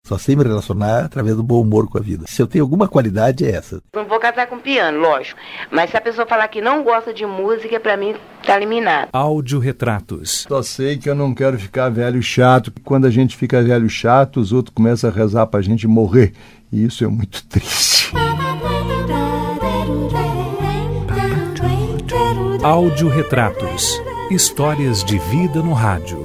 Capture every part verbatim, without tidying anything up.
Só sei me relacionar através do bom humor com a vida. Se eu tenho alguma qualidade, é essa. Não vou casar com piano, lógico. Mas se a pessoa falar que não gosta de música, pra mim tá eliminado. Áudio-retratos. Só sei que eu não quero ficar velho chato. Quando a gente fica velho chato, os outros começam a rezar pra gente morrer. E isso é muito triste. Áudio-retratos. Histórias de vida no rádio.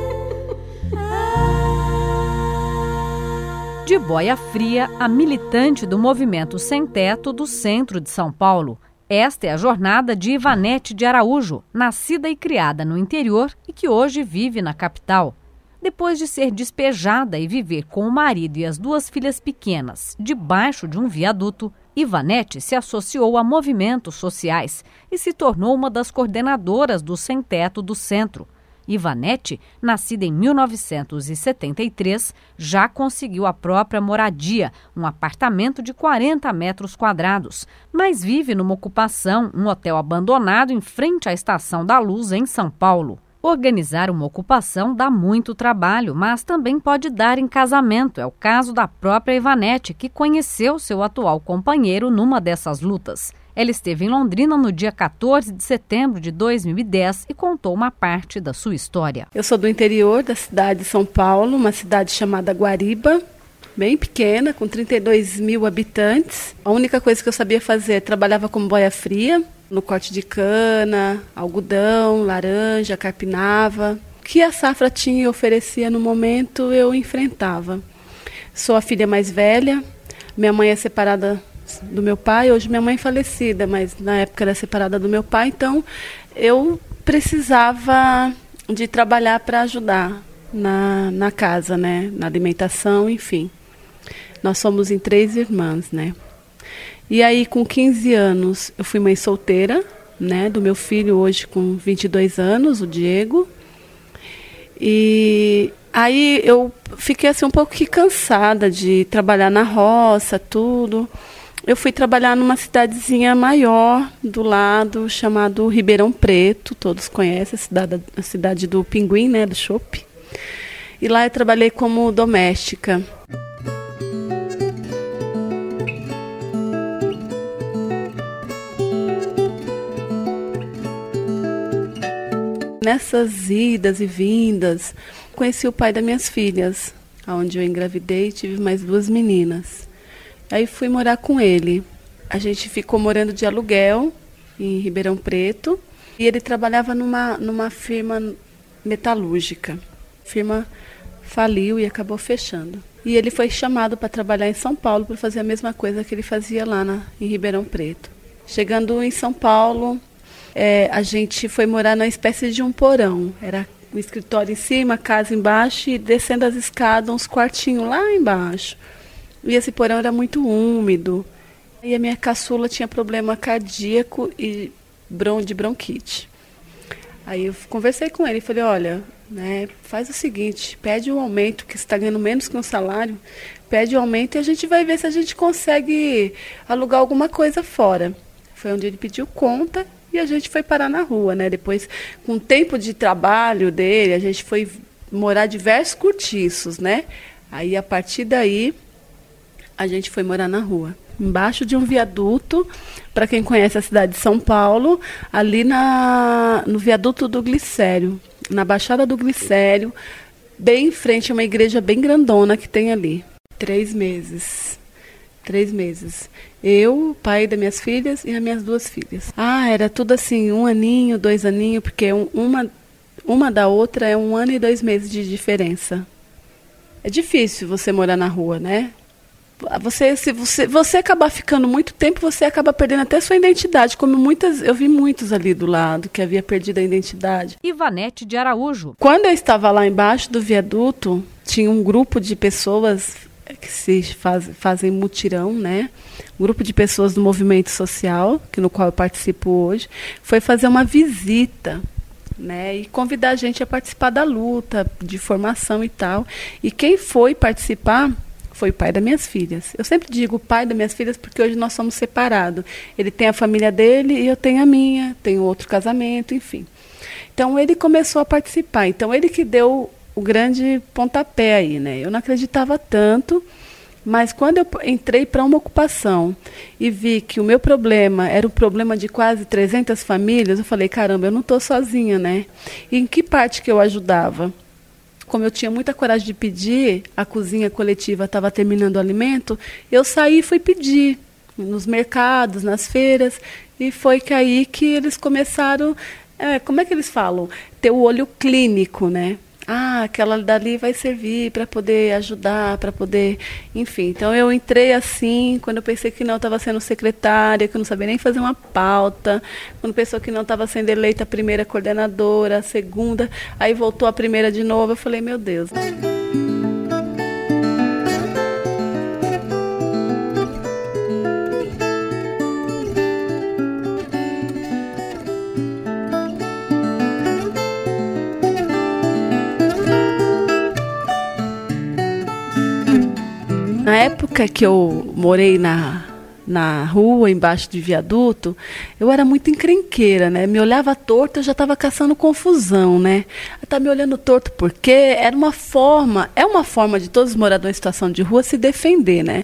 De boia fria, a militante do Movimento Sem Teto do centro de São Paulo. Esta é a jornada de Ivanete de Araújo, nascida e criada no interior e que hoje vive na capital. Depois de ser despejada e viver com o marido e as duas filhas pequenas debaixo de um viaduto, Ivanete se associou a movimentos sociais e se tornou uma das coordenadoras do Sem Teto do centro. Ivanete, nascida em mil novecentos e setenta e três, já conseguiu a própria moradia, um apartamento de quarenta metros quadrados, mas vive numa ocupação, um hotel abandonado em frente à Estação da Luz, em São Paulo. Organizar uma ocupação dá muito trabalho, mas também pode dar em casamento. É o caso da própria Ivanete, que conheceu seu atual companheiro numa dessas lutas. Ela esteve em Londrina no dia quatorze de setembro de dois mil e dez e contou uma parte da sua história. Eu sou do interior da cidade de São Paulo, uma cidade chamada Guariba, bem pequena, com trinta e dois mil habitantes. A única coisa que eu sabia fazer, trabalhava como boia fria, no corte de cana, algodão, laranja, carpinava. O que a safra tinha e oferecia no momento, eu enfrentava. Sou a filha mais velha, minha mãe é separada do meu pai, hoje minha mãe é falecida, mas na época era separada do meu pai, então eu precisava de trabalhar para ajudar na, na casa, né, na alimentação, enfim. Nós somos em três irmãs, né. E aí com quinze anos eu fui mãe solteira, né, do meu filho hoje com vinte e dois anos, o Diego. E aí eu fiquei assim um pouco que cansada de trabalhar na roça, tudo. Eu fui trabalhar numa cidadezinha maior do lado, chamado Ribeirão Preto, todos conhecem a cidade, a cidade do Pinguim, né, do Chopp. E lá eu trabalhei como doméstica. Nessas idas e vindas, conheci o pai das minhas filhas, onde eu engravidei e tive mais duas meninas. Aí fui morar com ele. A gente ficou morando de aluguel em Ribeirão Preto. E ele trabalhava numa, numa firma metalúrgica. A firma faliu e acabou fechando. E ele foi chamado para trabalhar em São Paulo para fazer a mesma coisa que ele fazia lá na, em Ribeirão Preto. Chegando em São Paulo, é, a gente foi morar numa espécie de um porão. Era um escritório em cima, casa embaixo e descendo as escadas, uns quartinhos lá embaixo. E esse porão era muito úmido. E a minha caçula tinha problema cardíaco e bron- de bronquite. Aí eu conversei com ele e falei, olha, né, faz o seguinte, pede um aumento, que você está ganhando menos que um salário, pede um aumento e a gente vai ver se a gente consegue alugar alguma coisa fora. Foi onde ele pediu conta e a gente foi parar na rua, né? Depois, com o tempo de trabalho dele, a gente foi morar diversos cortiços, né? Aí, a partir daí, a gente foi morar na rua, embaixo de um viaduto, para quem conhece a cidade de São Paulo, ali na, no viaduto do Glicério, na Baixada do Glicério, bem em frente a uma igreja bem grandona que tem ali. Três meses. Três meses. Eu, o pai das minhas filhas e as minhas duas filhas. Ah, era tudo assim, um aninho, dois aninhos, porque um, uma, uma da outra é um ano e dois meses de diferença. É difícil você morar na rua, né? Você, se você, você acabar ficando muito tempo, você acaba perdendo até sua identidade, como muitas, eu vi muitos ali do lado que havia perdido a identidade. Ivanete de Araújo. Quando eu estava lá embaixo do viaduto, tinha um grupo de pessoas que se faz, fazem mutirão, né? Um grupo de pessoas do movimento social, que no qual eu participo hoje, foi fazer uma visita, né? E convidar a gente a participar da luta, de formação e tal. E quem foi participar foi o pai das minhas filhas. Eu sempre digo o pai das minhas filhas porque hoje nós somos separados. Ele tem a família dele e eu tenho a minha, tenho outro casamento, enfim. Então ele começou a participar. Então ele que deu o grande pontapé aí, né? Eu não acreditava tanto Mas quando eu entrei para uma ocupação e vi que o meu problema era o problema de quase trezentas famílias, eu falei, caramba, eu não estou sozinha, né? E em que parte que eu ajudava? Como eu tinha muita coragem de pedir, a cozinha coletiva estava terminando o alimento, eu saí e fui pedir nos mercados, nas feiras, e foi que aí que eles começaram, é, como é que eles falam? Ter o olho clínico, né? Ah, aquela dali vai servir para poder ajudar, para poder... Enfim, então eu entrei assim, quando eu pensei que não estava sendo secretária, que eu não sabia nem fazer uma pauta, quando pensou que não estava sendo eleita a primeira coordenadora, a segunda, aí voltou a primeira de novo, eu falei, meu Deus... Na época que eu morei na, na rua, embaixo de viaduto, eu era muito encrenqueira, né? Me olhava torto, eu já estava caçando confusão, né? Tá me olhando torto porque era uma forma, é uma forma de todos os moradores em situação de rua se defender, né?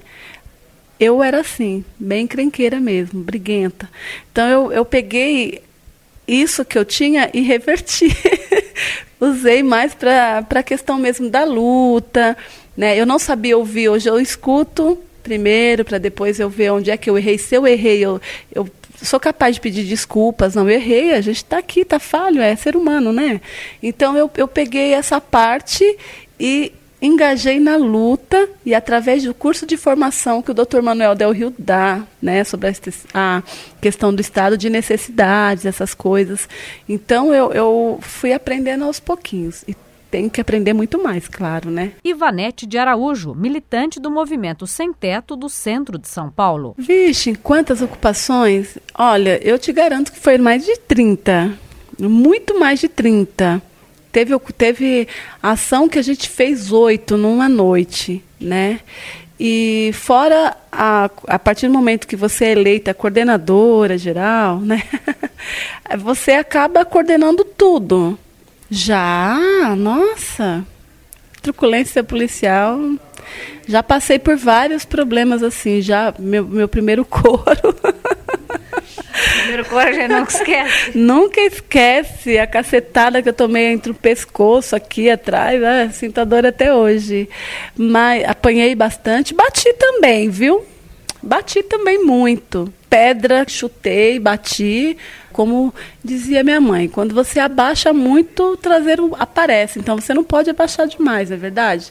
Eu era assim, bem encrenqueira mesmo, briguenta. Então eu, eu peguei isso que eu tinha e reverti. Usei mais para a questão mesmo da luta, né? Eu não sabia ouvir, hoje eu escuto primeiro, para depois eu ver onde é que eu errei. Se eu errei, eu, eu sou capaz de pedir desculpas. Não, eu errei, a gente está aqui, está falho, é ser humano, né? Então eu, eu peguei essa parte e engajei na luta, e através do curso de formação que o doutor Manuel Del Rio dá, né, sobre a questão do estado de necessidades, essas coisas. Então eu, eu fui aprendendo aos pouquinhos. E tem que aprender muito mais, claro, né? Ivanete de Araújo, militante do Movimento Sem Teto do centro de São Paulo. Vixe, quantas ocupações? Olha, eu te garanto que foi mais de trinta. Muito mais de trinta. Teve, teve ação que a gente fez oito numa noite, né? E fora, a, a partir do momento que você é eleita coordenadora geral, né? Você acaba coordenando tudo. Já, nossa, truculência policial, já passei por vários problemas assim, já, meu, meu primeiro coro. Primeiro coro a gente nunca esquece. Nunca esquece a cacetada que eu tomei entre o pescoço, aqui atrás, né? Sinto a dor até hoje. Mas apanhei bastante, bati também, viu? Bati também muito. Pedra, chutei, bati, como dizia minha mãe, quando você abaixa muito, o traseiro aparece. Então você não pode abaixar demais, é verdade?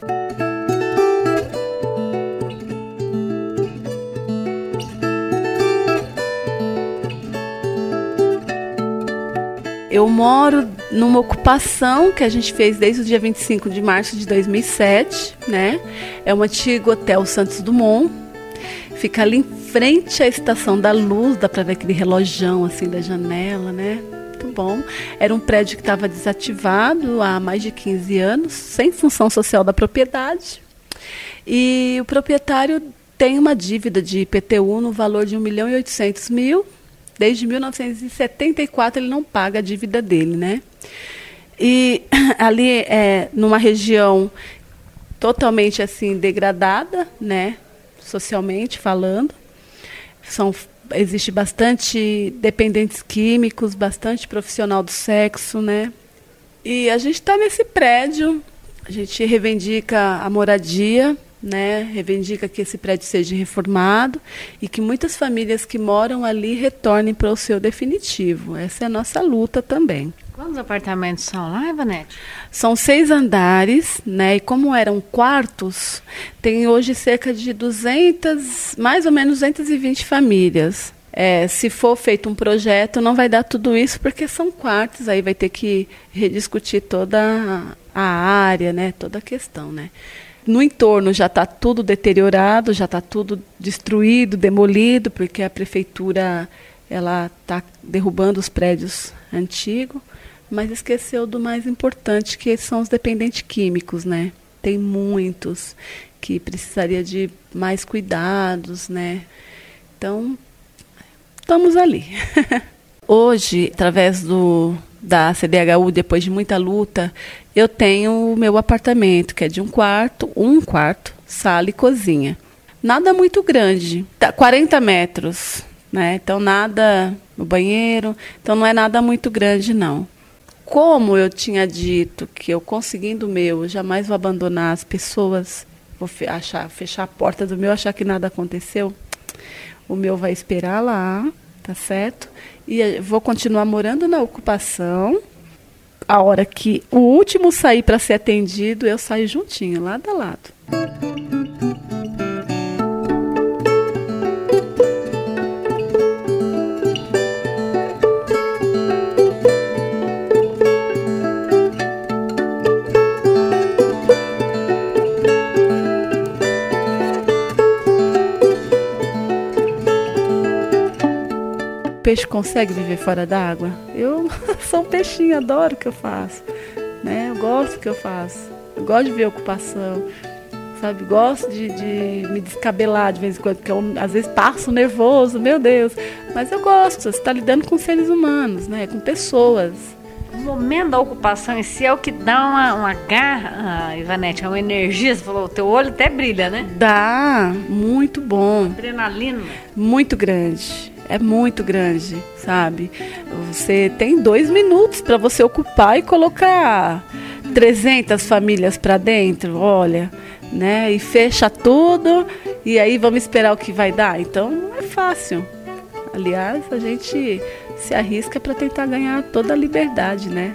Eu moro numa ocupação que a gente fez desde o dia vinte e cinco de março de dois mil e sete, né? É um antigo hotel Santos Dumont. Fica ali em frente à Estação da Luz, dá para ver aquele relojão assim da janela, né? Muito bom. Era um prédio que estava desativado há mais de quinze anos, sem função social da propriedade. E o proprietário tem uma dívida de I P T U no valor de um milhão e oitocentos mil. Desde mil novecentos e setenta e quatro ele não paga a dívida dele, né? E ali é numa região totalmente assim degradada, né? Socialmente falando. São, existe bastante dependentes químicos, bastante profissional do sexo, né? E a gente está nesse prédio, a gente reivindica a moradia, né? Reivindica que esse prédio seja reformado e que muitas famílias que moram ali retornem para o seu definitivo. Essa é a nossa luta também. Quantos apartamentos são lá, Ivanete? São seis andares, né? E como eram quartos, tem hoje cerca de duzentas, mais ou menos duzentas e vinte famílias. É, se for feito um projeto, não vai dar tudo isso, porque são quartos, aí vai ter que rediscutir toda a, a área, né? Toda a questão, né? No entorno já está tudo deteriorado, já está tudo destruído, demolido, porque a prefeitura ela está derrubando os prédios antigos, mas esqueceu do mais importante, que são os dependentes químicos, né? Tem muitos que precisaria de mais cuidados, né? Então, estamos ali. Hoje, através do, da C D H U, depois de muita luta, eu tenho o meu apartamento, que é de um quarto, um quarto, sala e cozinha. nada muito grande, quarenta metros, né? Então nada no banheiro, então não é nada muito grande não. Como eu tinha dito que eu conseguindo o meu, eu jamais vou abandonar as pessoas, vou fe- achar, fechar a porta do meu, achar que nada aconteceu, o meu vai esperar lá, tá certo? E eu vou continuar morando na ocupação. A hora que o último sair para ser atendido, eu saio juntinho, lado a lado. O peixe consegue viver fora d'água? Eu sou um peixinho, adoro o que eu faço, né? Eu gosto do que eu faço, eu gosto de ver a ocupação, sabe? Gosto de, de me descabelar de vez em quando, porque eu às vezes passo nervoso, meu Deus, mas eu gosto, você está lidando com seres humanos, né? Com pessoas. O momento da ocupação em si é o que dá uma, uma garra, ah, Ivanete, é uma energia, você falou, o teu olho até brilha, né? Dá, muito bom. Adrenalina. Muito grande. É muito grande, sabe? Você tem dois minutos para você ocupar e colocar trezentas famílias para dentro, olha, né? E fecha tudo e aí vamos esperar o que vai dar. Então não é fácil. Aliás, a gente se arrisca para tentar ganhar toda a liberdade, né?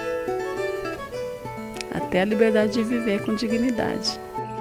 Até a liberdade de viver com dignidade.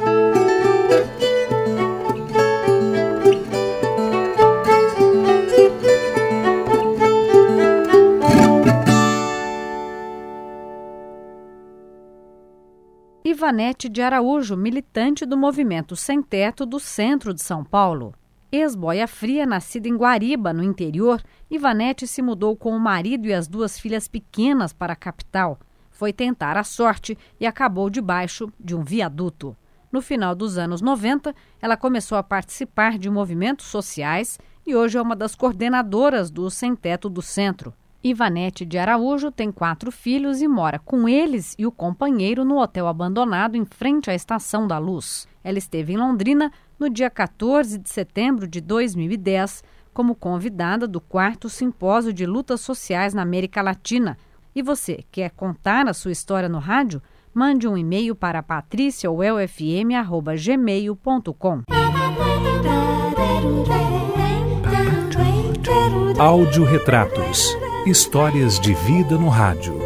Ivanete de Araújo, militante do Movimento Sem Teto do centro de São Paulo. Ex-boia fria, nascida em Guariba, no interior, Ivanete se mudou com o marido e as duas filhas pequenas para a capital. Foi tentar a sorte e acabou debaixo de um viaduto. No final dos anos noventa, ela começou a participar de movimentos sociais e hoje é uma das coordenadoras do Sem Teto do Centro. Ivanete de Araújo tem quatro filhos e mora com eles e o companheiro no hotel abandonado em frente à Estação da Luz. Ela esteve em Londrina no dia quatorze de setembro de dois mil e dez como convidada do quarto Simpósio de Lutas Sociais na América Latina. E você quer contar a sua história no rádio? Mande um e-mail para patricia u e l f m arroba gmail ponto com. Áudio Retratos. Histórias de vida no rádio.